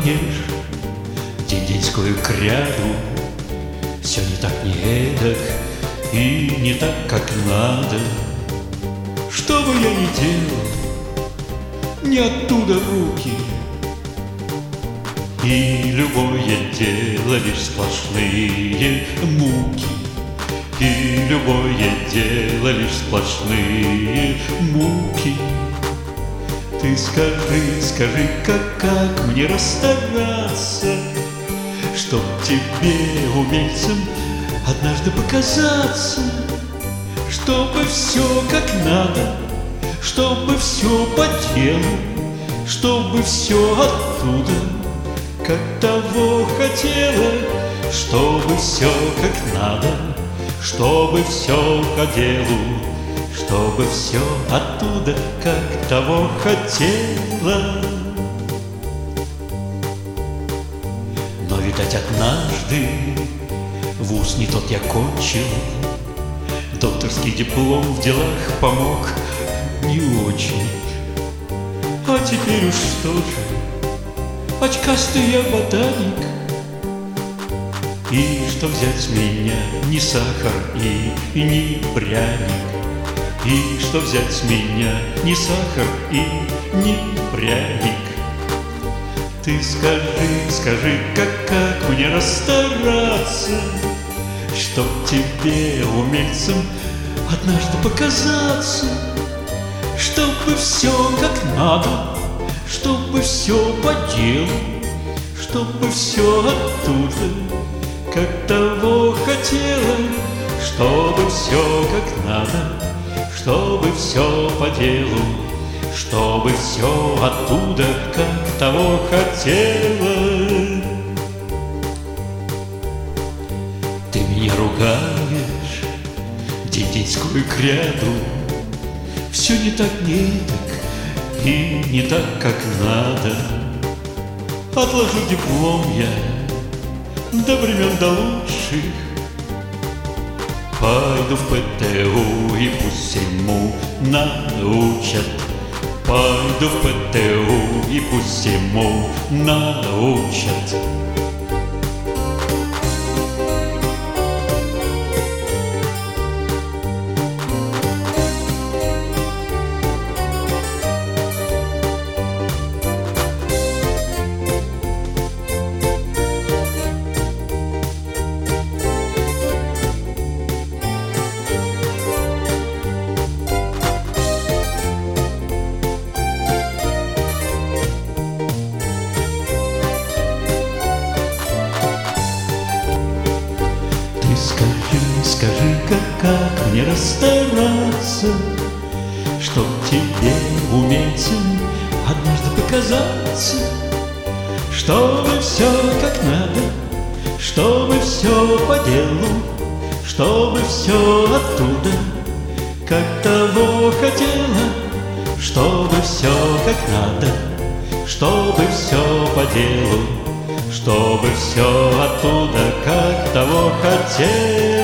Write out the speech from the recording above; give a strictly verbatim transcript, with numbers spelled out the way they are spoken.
станешь день-деньскую кряду. Все не так, не эдак и не так, как надо. Что бы я ни делал, не оттуда руки. И любое дело лишь сплошные муки. И любое дело лишь сплошные муки. Ты скажи, скажи, как, как мне расстараться, чтоб тебе, умельцам, однажды показаться, чтобы все как надо, чтобы все по делу, чтобы все оттуда, как того хотела, чтобы все как надо, чтобы все по делу, чтобы все оттуда, как того хотела. Но, видать, однажды вуз не тот я кончил, докторский диплом в делах помог не очень. А теперь уж что же, очкастый я ботаник. И что взять с меня, ни сахар и, и ни пряник. И что взять с меня, ни сахар и ни пряник. Ты скажи, скажи, как, как мне расстараться, чтоб тебе, умельцам, однажды показаться, чтобы все как надо, чтобы все по делу, чтобы все оттуда, как того хотела, чтобы все как надо, чтобы все по делу, чтобы все оттуда, как того хотела. Ты меня ругаешь, день-деньскую кряду, все не так, не так и не так, как надо. Отложу диплом я до времен до лучших, пойду в ПТУ и пусть всему научат. Пойду в ПТУ и пусть всему научат. Скажи, скажи, как, как мне расстараться, чтоб тебе, умельцам, однажды показаться, чтобы все как надо, чтобы все по делу, чтобы все оттуда, как того хотела, чтобы все как надо, чтобы все по делу, чтобы все оттуда, как того хотел.